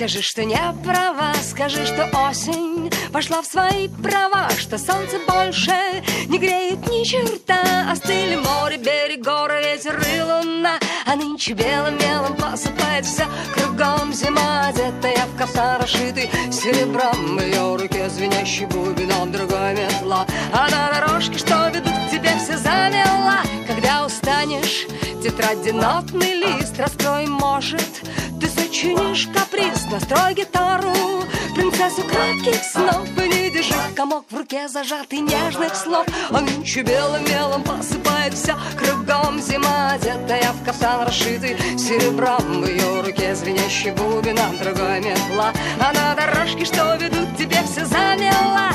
Скажи, что не права, скажи, что осень вошла в свои права, что солнце больше не греет ни черта. Остыли море, берег, горы, ветер и луна, а нынче белым мелом посыпает все кругом зима. Одетая в кафтан, расшитый серебром, в ее руке звенящий бубен, а в другой метла. А на дорожке, что ведут к тебе, все замела. Когда устанешь, тетради, нотный лист раскрой, может, ты сочинишь каприз. Настрой гитару, принцессу кратких снов, и не держи комок в руке, зажатый нежных слов. А нынче белым мелом посыпает все кругом зима. Одетая в кафтан, расшитый серебром, в ее руке звенящий бубен, а в другой метла. А на дорожке, что ведут к тебе, все замела.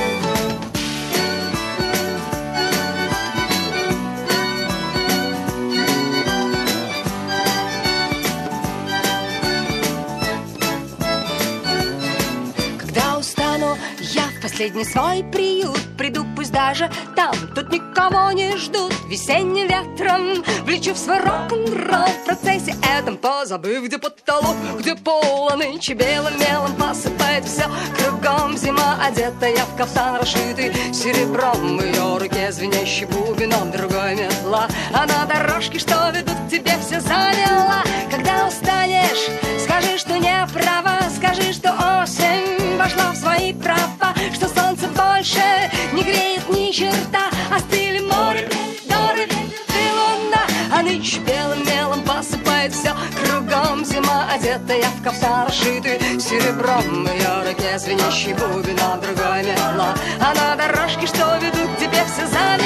Я в последний свой приют приду, пусть даже там тут никого не ждут. Весенним ветром влечу в свой рок-н-ролл, в процессе этом позабыв, где потолок, где пол. А нынче белым мелом посыпает все кругом зима. Одетая в кафтан, расшитый серебром, в ее руке звенящий бубен, а в другой метла. А на дорожке, что ведут к тебе, все замела. Когда устанешь, скажи, что не права, скажи, что осень вошла в свои права, что солнце больше не греет ни черта. Остыли море, горы, и луна, а нынче белым мелом посыпает все кругом зима. Одетая в кафтан, расшитый серебром, в ее руке звенящий бубен, а в другой метла. А на дорожке, что ведут к тебе, все замела.